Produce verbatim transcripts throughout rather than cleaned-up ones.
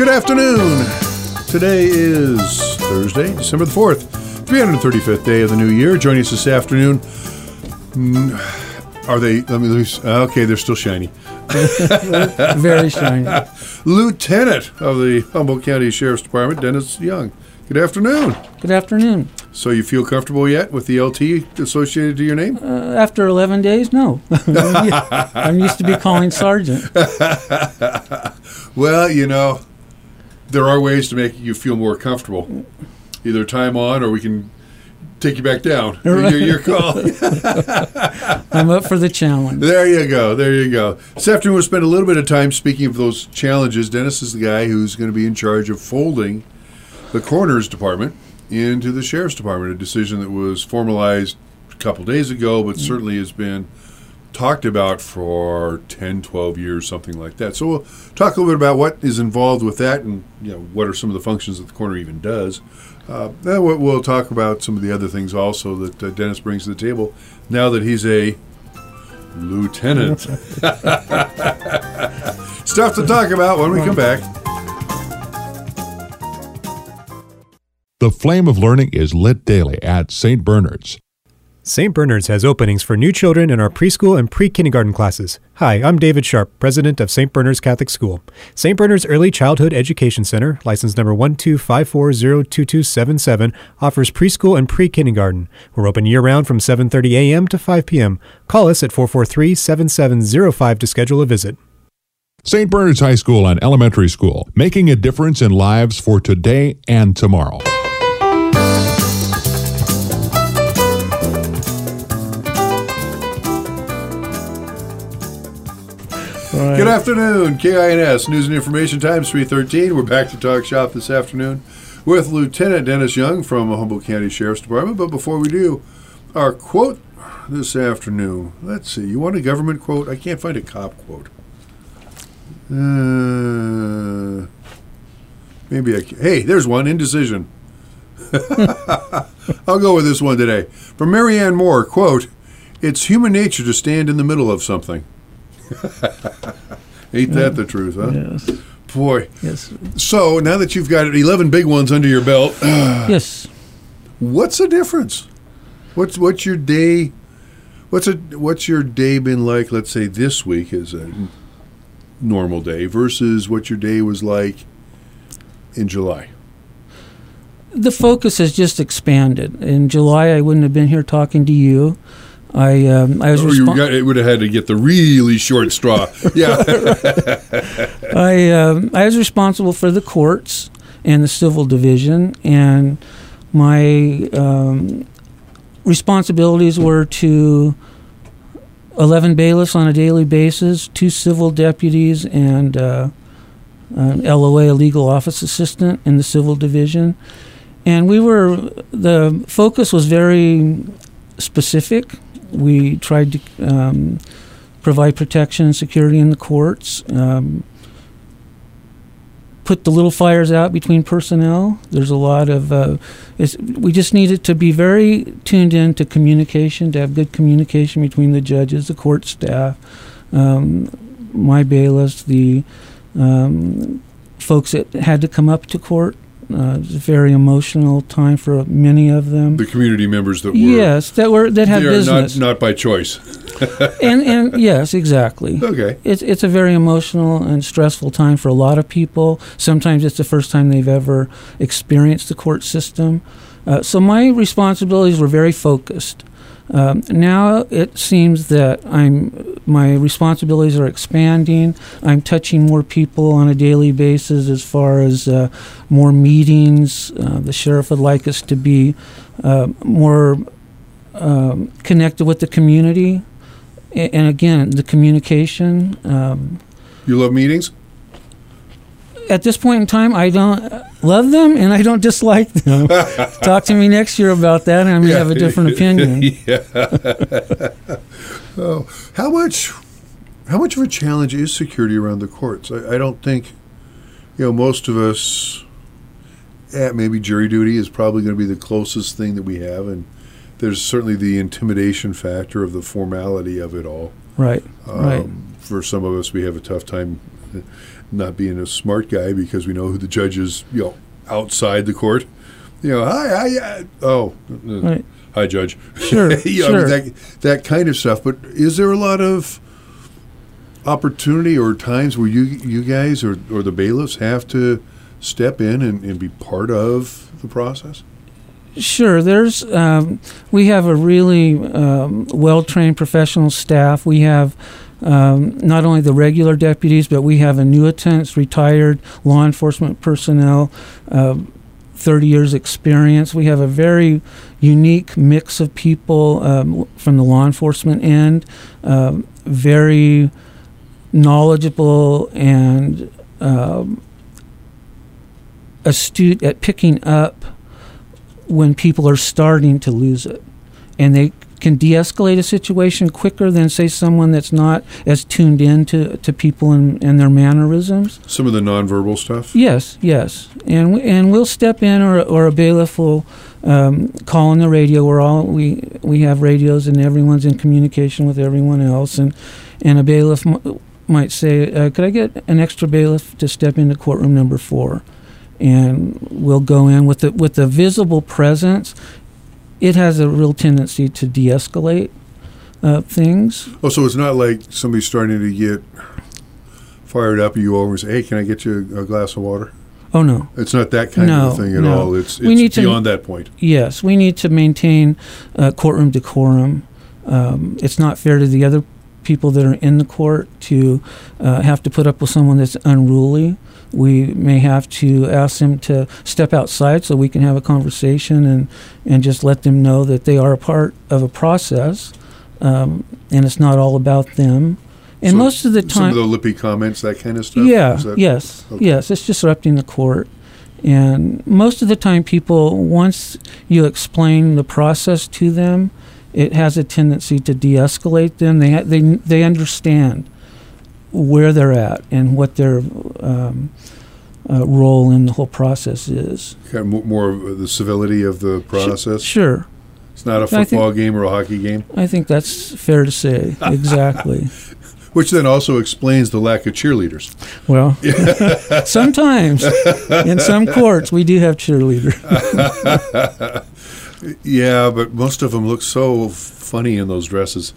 Good afternoon. Today is Thursday, December the fourth, three hundred thirty-fifth day of the new year. Joining us this afternoon, are they, let me, let me okay, they're still shiny. Very shiny. Lieutenant of the Humboldt County Sheriff's Department, Dennis Young. Good afternoon. Good afternoon. So you feel comfortable yet with the L T associated to your name? Uh, after eleven days, no. I'm used to be calling Sergeant. Well, you know, there are ways to make you feel more comfortable. Either time on or we can take you back down. Your, your call. I'm up for the challenge. There you go. There you go. This afternoon we'll spend a little bit of time speaking of those challenges. Dennis is the guy who's going to be in charge of folding the coroner's department into the sheriff's department, a decision that was formalized a couple days ago, but certainly has been talked about for ten, twelve years, something like that. So we'll talk a little bit about what is involved with that and, you know, what are some of the functions that the coroner even does. Uh, then we'll, we'll talk about some of the other things also that uh, Dennis brings to the table now that he's a lieutenant. Stuff to talk about when we come back. The flame of learning is lit daily at Saint Bernard's. Saint Bernard's has openings for new children in our preschool and pre-kindergarten classes. Hi, I'm David Sharp, president of Saint Bernard's Catholic School. Saint Bernard's Early Childhood Education Center, license number one two five four zero two two seven seven, offers preschool and pre-kindergarten. We're open year-round from seven thirty a.m. to five p.m. Call us at four four three, seven seven zero five to schedule a visit. Saint Bernard's High School and Elementary School, making a difference in lives for today and tomorrow. Right. Good afternoon, K I N S News and Information Times three thirteen. We're back to talk shop this afternoon with Lieutenant Dennis Young from the Humboldt County Sheriff's Department. But before we do, our quote this afternoon. Let's see. You want a government quote? I can't find a cop quote. Uh, maybe I can. Hey, there's one. Indecision. I'll go with this one today. From Marianne Moore, quote, "It's human nature to stand in the middle of something." Ain't that the truth, huh? Yes. Boy. Yes. So now that you've got eleven big ones under your belt, Yes. what's the difference? What's what's your day? What's a what's your day been like? Let's say this week is a normal day versus what your day was like in July. The focus has just expanded. In July, I wouldn't have been here talking to you. I um, I was Oh, you respon- got, it would have had to get the really short straw. Yeah. I um, I was responsible for the courts and the civil division, and my um, responsibilities were to eleven bailiffs on a daily basis, two civil deputies, and uh, an L O A, a legal office assistant in the civil division. And we were, the focus was very specific. We tried to um, provide protection and security in the courts, um, put the little fires out between personnel. There's a lot of, uh, it's, we just needed to be very tuned in to communication, to have good communication between the judges, the court staff, um, my bailiffs, the um, folks that had to come up to court. Uh, it was a very emotional time for many of them. The community members that were yes, that were that had business, not not by choice. and and yes, exactly. Okay, it's it's a very emotional and stressful time for a lot of people. Sometimes it's the first time they've ever experienced the court system. Uh, so my responsibilities were very focused. Um, now it seems that I'm my responsibilities are expanding. I'm touching more people on a daily basis as far as uh, more meetings. Uh, the sheriff would like us to be uh, more um, connected with the community. A- and again, the communication. Um, you love meetings? At this point in time, I don't love them and I don't dislike them. Talk to me next year about that, and I may Yeah. have a different opinion. Yeah. Oh, how much, how much of a challenge is security around the courts? I, I don't think, you know, most of us. Yeah, maybe jury duty is probably going to be the closest thing that we have, and there's certainly the intimidation factor of the formality of it all. Right. Um, right. For some of us, we have a tough time not being a smart guy because we know who the judge is, you know, outside the court. You know, hi, hi, uh, oh, uh, Right. hi, Judge. Sure, you know, I mean, sure. that, that kind of stuff. But is there a lot of opportunity or times where you you guys or, or the bailiffs have to step in and, and be part of the process? Sure. There's um, we have a really um, well-trained professional staff. We have um, not only the regular deputies, but we have annuitants, retired law enforcement personnel, uh, thirty years experience. We have a very unique mix of people um, from the law enforcement end, um, very knowledgeable and um, astute at picking up when people are starting to lose it, and they can de-escalate a situation quicker than, say, someone that's not as tuned in to, to people and, and their mannerisms. Some of the nonverbal stuff? Yes, yes, and we, and we'll step in, or or a bailiff will um, call on the radio. We're all we we have radios, and everyone's in communication with everyone else, and and a bailiff m- might say, uh, "Could I get an extra bailiff to step into courtroom number four?" And we'll go in with the with the visible presence. It has a real tendency to de-escalate uh, things. Oh, so it's not like somebody's starting to get fired up, and you over and say, hey, can I get you a glass of water? Oh, no. It's not that kind No, of a thing at no. all. It's, We need it's to- beyond that point. Yes, we need to maintain uh, courtroom decorum. Um, it's not fair to the other people that are in the court to uh, have to put up with someone that's unruly. We may have to ask them to step outside so we can have a conversation and, and just let them know that they are a part of a process, um, and it's not all about them. And So most of the Some time, of the lippy comments, that kind of stuff? yeah, Is that- yes, okay. yes, it's disrupting the court. And most of the time, people, once you explain the process to them, it has a tendency to de-escalate them. They ha- they they understand where they're at and what their um, uh, role in the whole process is. Kind of mo- more of the civility of the process? Sure, It's not a I think- football game or a hockey game? I think that's fair to say. Exactly. Which then also explains the lack of cheerleaders. Well, sometimes in some courts we do have cheerleaders. Yeah, but most of them look so funny in those dresses.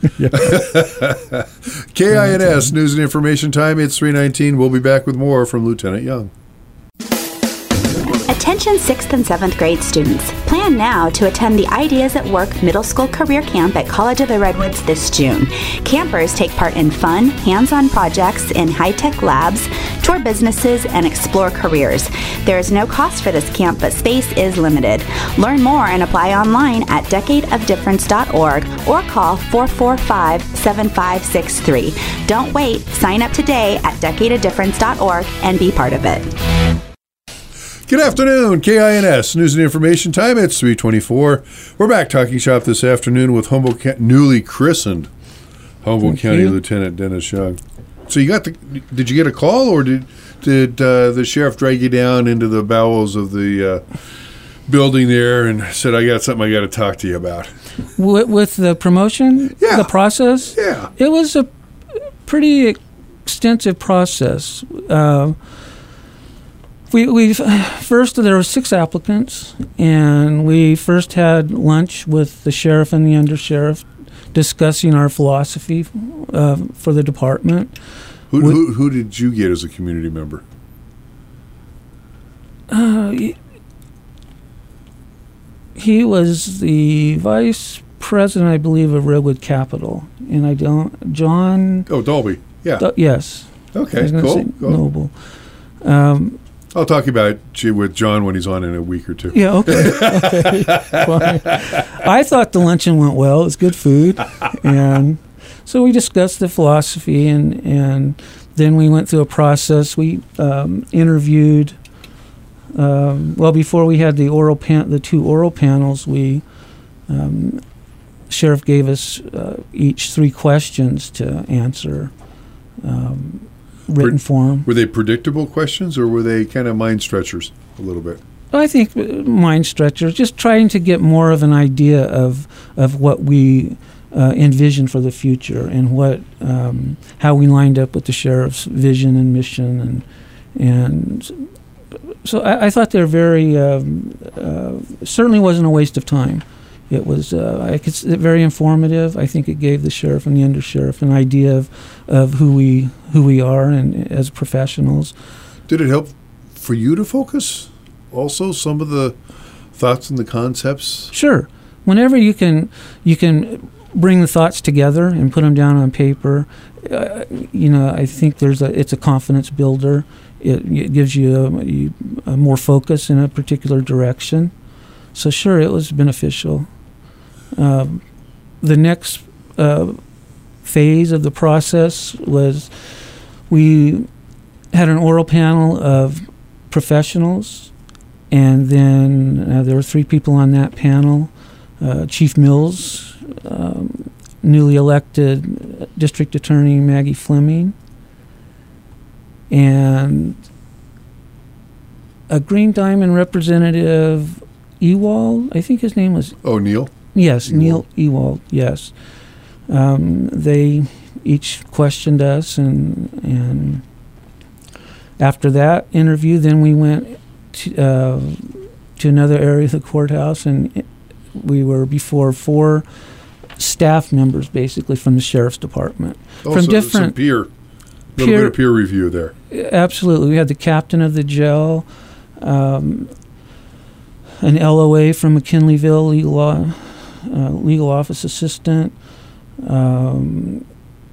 K I N S News and Information Time. It's three nineteen. We'll be back with more from Lieutenant Young. Attention sixth and seventh grade students. Plan now to attend the Ideas at Work Middle School Career Camp at College of the Redwoods this June. Campers take part in fun, hands-on projects in high-tech labs, tour businesses, and explore careers. There is no cost for this camp, but space is limited. Learn more and apply online at decade of difference dot org or call four four five, seven five six three. Don't wait. Sign up today at decade of difference dot org and be part of it. Good afternoon, K I N S News and Information Time. It's three twenty-four. We're back talking shop this afternoon with Humboldt Ca- newly christened Humboldt Thank County you. Lieutenant Dennis Young. So you got the? Did you get a call, or did did uh, the sheriff drag you down into the bowels of the uh, building there and said, "I got something I got to talk to you about"? With, with the promotion, Yeah. the process, Yeah. it was a pretty extensive process. Uh, we we first there were six applicants, and we first had lunch with the sheriff and the undersheriff, discussing our philosophy uh, for the department. Who, Would- who who did you get as a community member? Uh, he, he was the vice president, I believe, of Redwood Capital, and I don't John. Oh, Dolby. Yeah. Uh, yes. I Okay. was gonna Cool. say cool. Noble. Um, I'll talk about you with John when he's on in a week or two. yeah, okay. okay. Fine. I thought the luncheon went well. It was good food. And so we discussed the philosophy, and, and then we went through a process. We um, interviewed, um, well, before we had the oral pan- the two oral panels, we um, sheriff gave us uh, each three questions to answer, um, written form. Were they predictable questions, or were they kind of mind stretchers a little bit? I think uh, mind stretchers, just trying to get more of an idea of of what we uh, envisioned for the future, and what um, how we lined up with the sheriff's vision and mission, and and so I, I thought they're very um, uh, certainly wasn't a waste of time. It was uh, I could s- very informative. I think it gave the sheriff and the undersheriff an idea of, of who we who we are and as professionals. Did it help for you to focus also some of the thoughts and the concepts? Sure. Whenever you can you can bring the thoughts together and put them down on paper, uh, you know, I think there's a it's a confidence builder. It, it gives you a, you a more focus in a particular direction. So sure, it was beneficial. Um, the next uh, phase of the process was we had an oral panel of professionals, and then uh, there were three people on that panel. Uh, Chief Mills, um, newly elected District Attorney Maggie Fleming, and a Green Diamond representative, Ewald, I think his name was. Oh, Neil? Yes, Ewald. Neil Ewald, yes. Um, they each questioned us, and and after that interview, then we went to, uh, to another area of the courthouse, and it, we were before four staff members, basically, from the sheriff's department. Oh, from so different some peer, a little peer- bit of peer review there. Absolutely. We had the captain of the jail, um, an L O A from McKinleyville, legal, law, uh, legal office assistant. Um,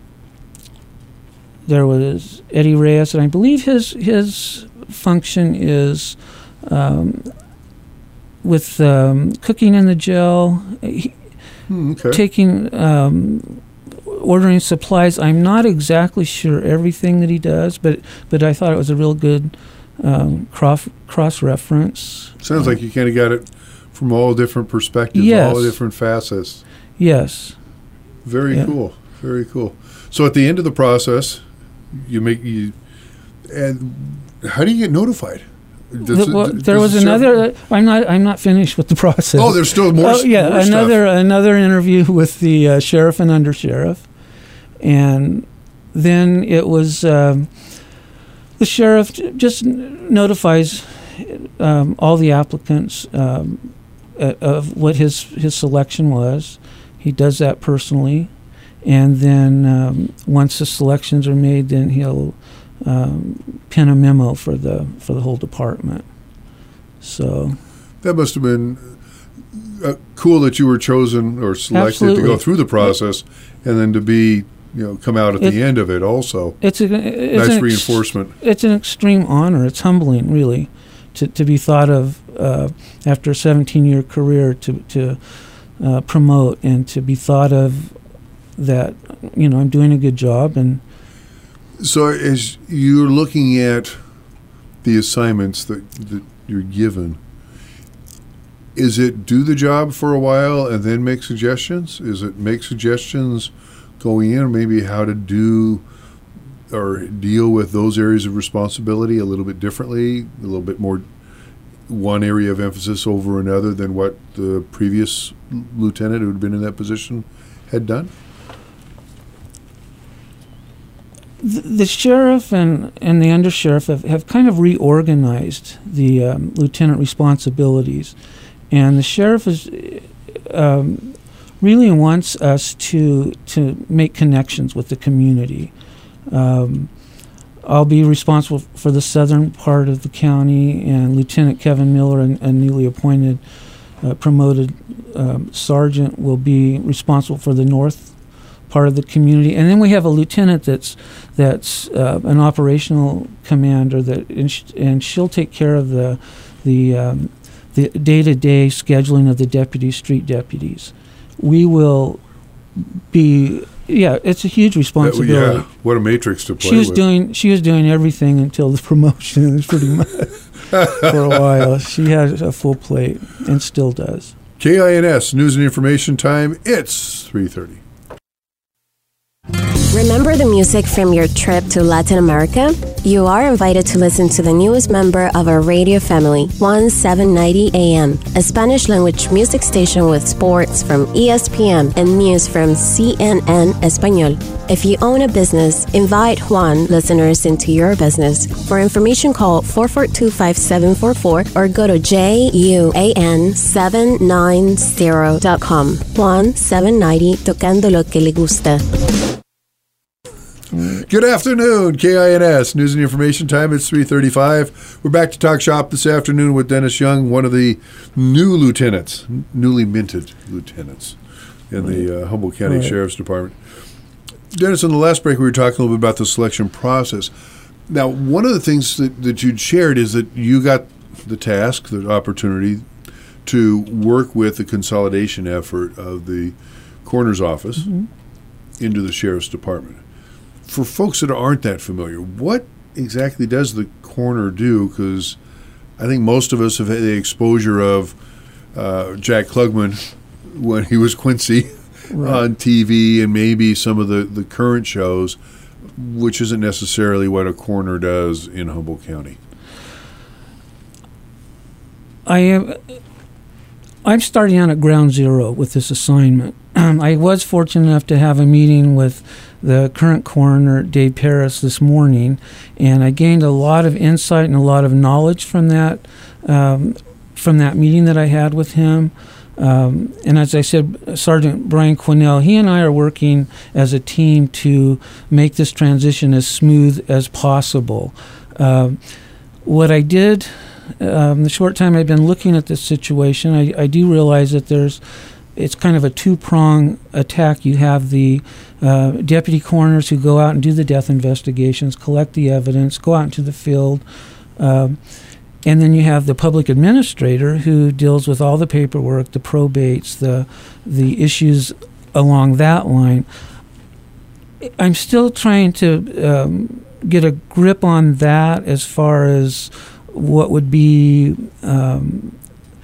there was Eddie Reyes, and I believe his his function is um, with um, cooking in the jail, he, Hmm, okay. taking, um, ordering supplies. I'm not exactly sure everything that he does, but but I thought it was a real good um, cross cross reference. Sounds like you kind of got it from all different perspectives, Yes. all different facets. Yes. Very Yeah. cool. Very cool. So at the end of the process, you make you, and how do you get notified? Does The- well, it- there does was the sheriff- another. I'm not. I'm not finished with the process. Oh, there's still more. Oh, s- yeah, more another stuff. another interview with the uh, sheriff and undersheriff, and then it was um, the sheriff j- just n- notifies um, all the applicants um, uh, of what his his selection was. He does that personally, and then um, once the selections are made, then he'll um, pen a memo for the for the whole department. So. That must have been uh, cool that you were chosen or selected to Absolutely. go through the process, and then to be, you know, come out at It- the end of it also. It's a it's Nice an ex- reinforcement. It's an extreme honor. It's humbling, really, to, to be thought of uh, after a seventeen-year career to to uh, promote and to be thought of that, you know, I'm doing a good job. And So as you're looking at the assignments that, that you're given, is it do the job for a while and then make suggestions? Is it make suggestions going in, maybe how to do or deal with those areas of responsibility a little bit differently, a little bit more one area of emphasis over another than what the previous lieutenant who had been in that position had done? the, the sheriff and, and the undersheriff have, have kind of reorganized the um, lieutenant responsibilities. And the sheriff is um, really wants us to to make connections with the community. Um, I'll be responsible for the southern part of the county, and Lieutenant Kevin Miller, a, a newly appointed, uh, promoted um, sergeant, will be responsible for the north part of the community. And then we have a lieutenant that's that's uh, an operational commander that, and, sh- and she'll take care of the the um, the day-to-day scheduling of the deputies, street deputies. We will be, yeah, it's a huge That- responsibility. yeah, what a matrix to play She was with. doing she was doing everything until the promotion, pretty much, for a while. She had a full plate and still does. K I N S News and Information Time. It's three thirty. Remember the music from your trip to Latin America? You are invited to listen to the newest member of our radio family, one seven ninety A M, a Spanish-language music station with sports from E S P N and news from C N N Español. If you own a business, invite Juan listeners into your business. For information, call four four two, five seven four four or go to J U A N seven ninety dot com. Juan seven ninety, tocando lo que le gusta. Good afternoon, K I N S News and Information Time. It's three thirty-five. We're back to Talk Shop this afternoon with Dennis Young, one of the new lieutenants, newly minted lieutenants in the uh, Humboldt County right. Sheriff's Department. Dennis, in the last break, we were talking a little bit about the selection process. Now, one of the things that, that you'd shared is that you got the task, the opportunity to work with the consolidation effort of the coroner's office mm-hmm. into the Sheriff's Department. For folks that aren't that familiar, what exactly does the coroner do? Because I think most of us have had the exposure of uh, Jack Klugman when he was Quincy right. on T V and maybe some of the, the current shows, which isn't necessarily what a coroner does in Humboldt County. I am, I'm starting out at ground zero with this assignment. I was fortunate enough to have a meeting with the current coroner, Dave Paris, this morning, and I gained a lot of insight and a lot of knowledge from that um, from that meeting that I had with him. Um, and as I said, Sergeant Brian Quinnell, he and I are working as a team to make this transition as smooth as possible. Um, what I did, um, the short time I've been looking at this situation, I, I do realize that there's it's kind of a two-prong attack. You have the uh, deputy coroners who go out and do the death investigations, collect the evidence, go out into the field, um, and then you have the public administrator who deals with all the paperwork, the probates, the the issues along that line. I'm still trying to um, get a grip on that as far as what would be um,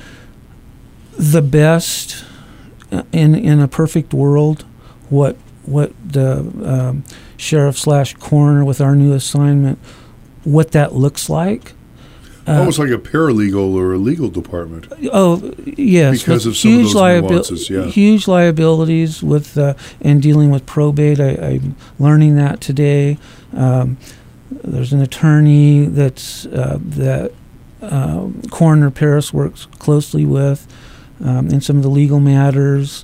the best in in a perfect world, what what the um, sheriff slash coroner with our new assignment, what that looks like. Uh, Almost like a paralegal or a legal department. Oh, yes. Because of some of those liabi- nuances, yeah. Huge liabilities with uh, in dealing with probate. I, I'm learning that today. Um, there's an attorney that's uh, that uh, Coroner Paris works closely with um, in some of the legal matters.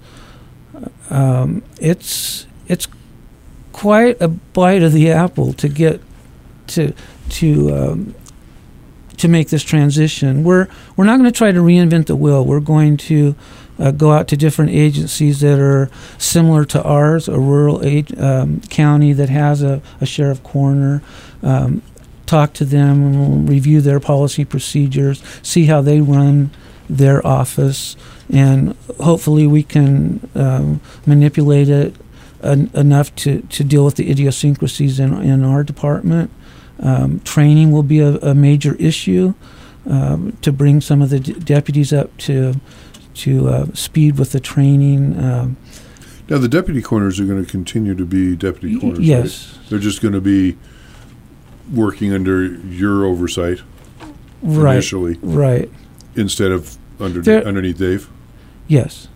Um, it's it's quite a bite of the apple to get to to. Um, to make this transition. We're we're not going to try to reinvent the wheel. We're going to uh, go out to different agencies that are similar to ours, a rural ag- um, county that has a, a sheriff coroner, um, talk to them, review their policy procedures, see how they run their office, and hopefully we can um, manipulate it en- enough to, to deal with the idiosyncrasies in, in our department. Um, training will be a, a major issue um, to bring some of the d- deputies up to to uh, speed with the training. Um, now, the deputy coroners are going to continue to be deputy coroners, y- yes. right? They're just going to be working under your oversight right, initially, right? Instead of under, They're, underneath Dave. Yes,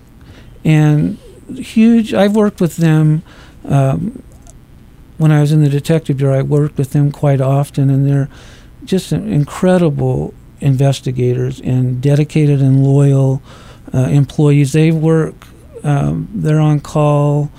and huge. I've worked with them. Um, When I was in the detective bureau, I worked with them quite often, and they're just incredible investigators and dedicated and loyal uh, employees. They work, um, they're on call.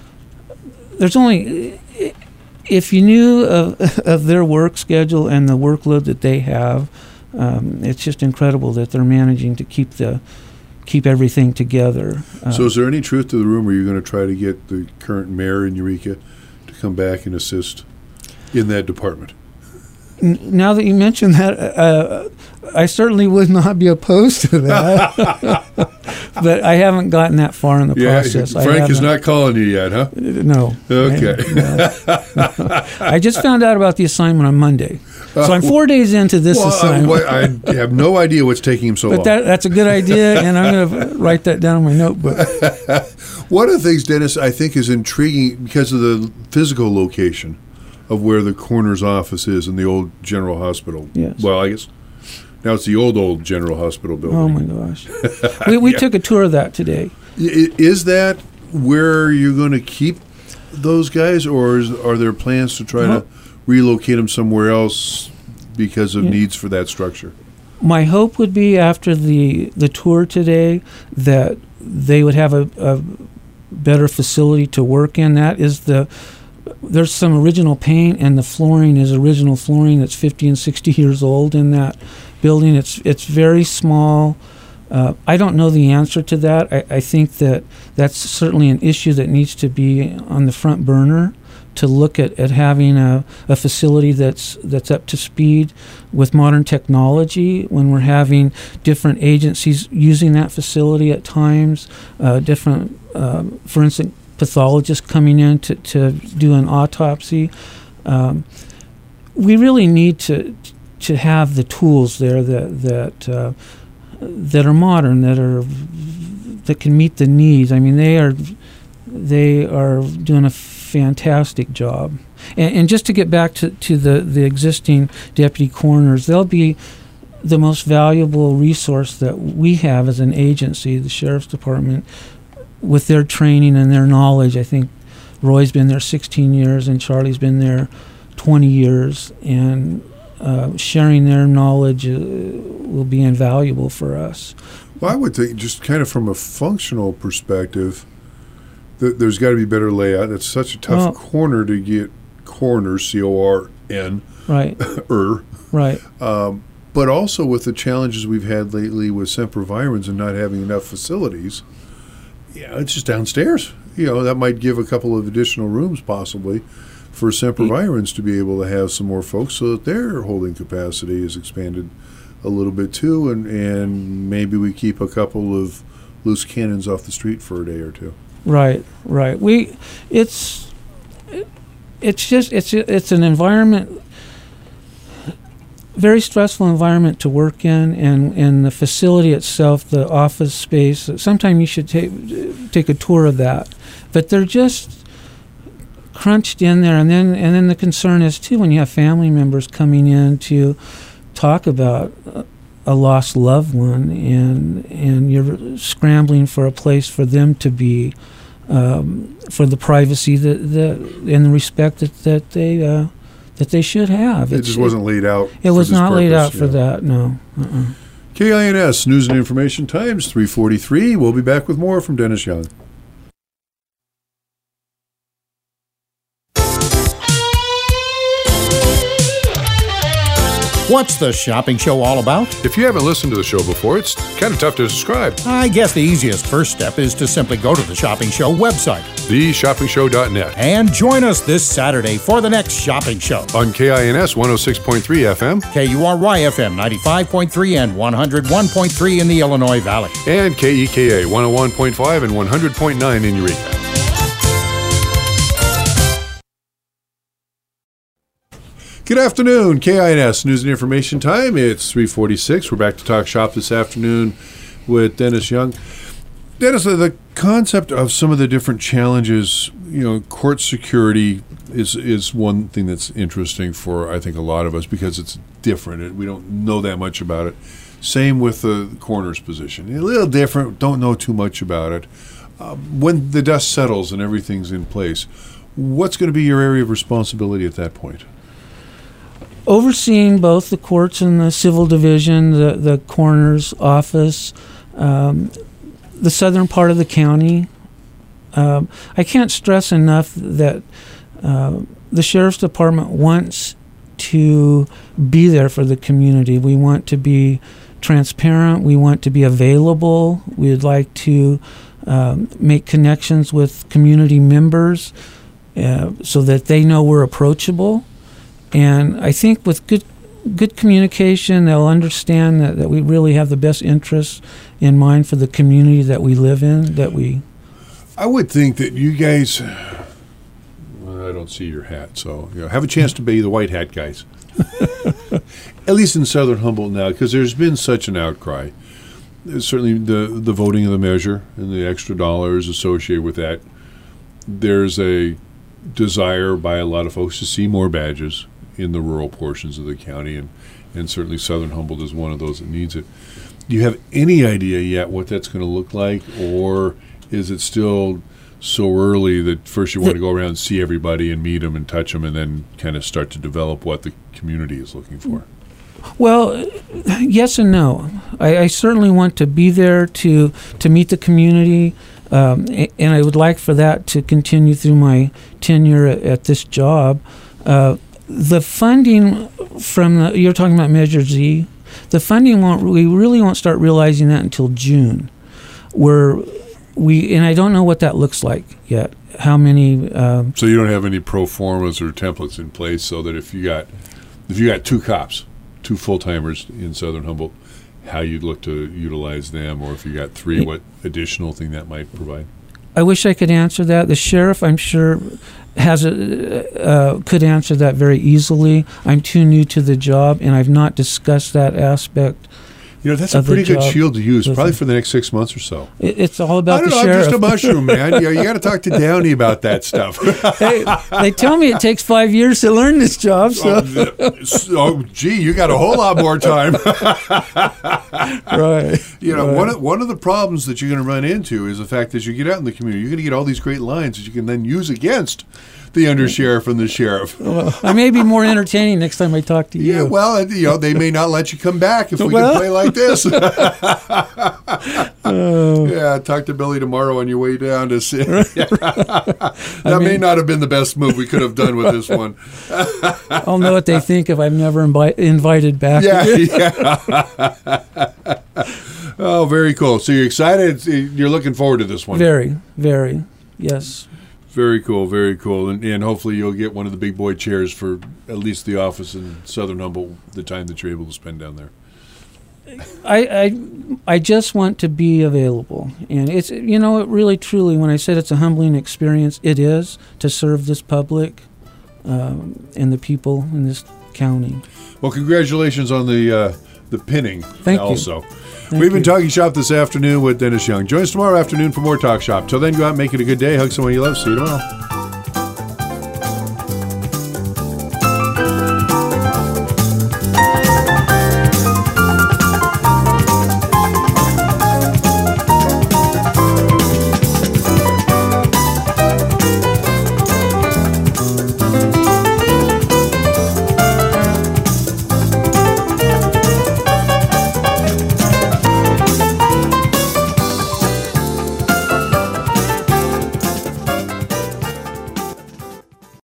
There's only, if you knew of, of their work schedule and the workload that they have, um, it's just incredible that they're managing to keep the keep everything together. Uh, so is there any truth to the rumor you're going to try to get the current mayor in Eureka come back and assist in that department? N- now that you mention that, uh, I certainly would not be opposed to that. But I haven't gotten that far in the yeah, process. Frank is not calling you yet, huh? No. Okay. I, no. I just found out about the assignment on Monday. So I'm four days into this well, assignment. I, I have no idea what's taking him so but long. But that, that's a good idea, and I'm going to write that down in my notebook. One of the things, Dennis, I think is intriguing because of the physical location of where the coroner's office is in the old General Hospital. Yes. Well, I guess now it's the old, old General Hospital building. Oh, my gosh. we we yeah. took a tour of that today. Is that where you're going to keep those guys, or is, are there plans to try uh-huh. to relocate them somewhere else because of yeah. needs for that structure? My hope would be after the, the tour today that they would have a, a better facility to work in. That is the there's some original paint, and the flooring is original flooring that's fifty and sixty years old in that building. It's it's very small. Uh, I don't know the answer to that. I, I think that that's certainly an issue that needs to be on the front burner, to look at, at having a, a facility that's that's up to speed with modern technology when we're having different agencies using that facility at times, uh, different, uh, for instance, pathologists coming in to, to do an autopsy. Um, we really need to to have the tools there that that uh, that are modern, that are that can meet the needs. I mean, they are they are doing a fantastic job. And, and just to get back to, to the, the existing deputy coroners, they'll be the most valuable resource that we have as an agency, the Sheriff's Department, with their training and their knowledge. I think Roy's been there sixteen years and Charlie's been there twenty years, and uh, sharing their knowledge uh, will be invaluable for us. Well, I would think, just kind of from a functional perspective, th- there's got to be better layout. It's such a tough well, corner to get coroners, C O R N, right, er, right. Um, but also with the challenges we've had lately with sempervirens and not having enough facilities, yeah, it's just downstairs. You know, that might give a couple of additional rooms possibly for sempervirens to be able to have some more folks, so that their holding capacity is expanded a little bit too, and, and maybe we keep a couple of loose cannons off the street for a day or two. Right, right. We, it's, it's just it's it's an environment, very stressful environment to work in, and, and the facility itself, the office space. Sometime you should take take a tour of that, but they're just crunched in there. And then and then the concern is too, when you have family members coming in to talk about a lost loved one, and and you're scrambling for a place for them to be, um, for the privacy that, that and the respect that that they uh, that they should have. It it's, just wasn't laid out. It was not purpose, laid out yeah. for that. No. Uh-uh. K I N S News and Information Times three forty-three. We'll be back with more from Dennis Young. What's the shopping show all about? If you haven't listened to the show before, it's kind of tough to describe. I guess the easiest first step is to simply go to the Shopping Show website, the shopping show dot net, and join us this Saturday for the next shopping show. On K I N S one oh six point three F M, K U R Y F M ninety-five point three and one oh one point three in the Illinois Valley, and K E K A one oh one point five and one hundred point nine in Eureka. Good afternoon, K I N S News and Information Time. It's three forty-six. We're back to talk shop this afternoon with Dennis Young. Dennis, the concept of some of the different challenges, you know, court security is is one thing that's interesting for, I think, a lot of us, because it's different. We don't know that much about it. Same with the coroner's position. A little different, don't know too much about it. Um, when the dust settles and everything's in place, what's going to be your area of responsibility at that point? Overseeing both the courts and the civil division, the, the coroner's office, um, the southern part of the county. Um, I can't stress enough that uh, the Sheriff's Department wants to be there for the community. We want to be transparent. We want to be available. We'd like to um, make connections with community members uh, so that they know we're approachable. And I think with good good communication, they'll understand that, that we really have the best interests in mind for the community that we live in, that we... I would think that you guys... Well, I don't see your hat, so you know, have a chance to be the white hat guys. At least in Southern Humboldt now, because there's been such an outcry. There's certainly the, the voting of the measure and the extra dollars associated with that. There's a desire by a lot of folks to see more badges in the rural portions of the county, and, and certainly Southern Humboldt is one of those that needs it. Do you have any idea yet what that's going to look like, or is it still so early that first you want to go around and see everybody and meet them and touch them, and then kind of start to develop what the community is looking for? Well, yes and no. I, I certainly want to be there to to meet the community, um, a- and I would like for that to continue through my tenure at, at this job. Uh, the funding from the, you're talking about Measure Z, the funding won't, we really won't start realizing that until June, where we, and I don't know what that looks like yet. How many? Um, So you don't have any pro formas or templates in place, so that if you got if you got two cops, two full timers in Southern Humboldt, how you'd look to utilize them, or if you got three, what additional thing that might provide? I wish I could answer that. The sheriff, I'm sure, has a, uh, could answer that very easily. I'm too new to the job, and I've not discussed that aspect. You know, that's a Of the pretty good job shield to use, with probably them. for the next six months or so. It, it's all about I don't the know, I'm sheriff. just a mushroom, man. You, you got to talk to Downey about that stuff. Hey, they tell me it takes five years to learn this job. So oh, oh, gee, you got a whole lot more time. right, You know, right. one of, one of the problems that you're going to run into is the fact that you get out in the community, you're going to get all these great lines that you can then use against the undersheriff and the sheriff. Well, I may be more entertaining next time I talk to you. Yeah, well, you know, they may not let you come back if we Well. can play like this. Oh. Yeah, talk to Billy tomorrow on your way down to see. That may not have been the best move we could have done with this one. I'll know what they think if I'm never invi- invited back. Yeah, yeah. Oh, very cool. So you're excited? You're looking forward to this one. Very, very, yes. Very cool, very cool. And, and hopefully you'll get one of the big boy chairs for at least the office in Southern Humboldt the time that you're able to spend down there. I, I, I just want to be available. And it's, you know, it really, truly, when I said it's a humbling experience, it is to serve this public um, and the people in this county. Well, congratulations on the uh, the pinning. Thank you. also. Thank We've been you. Talking Shop this afternoon with Dennis Young. Join us tomorrow afternoon for more Talk Shop. Till then, go out and make it a good day. Hug someone you love. See you tomorrow.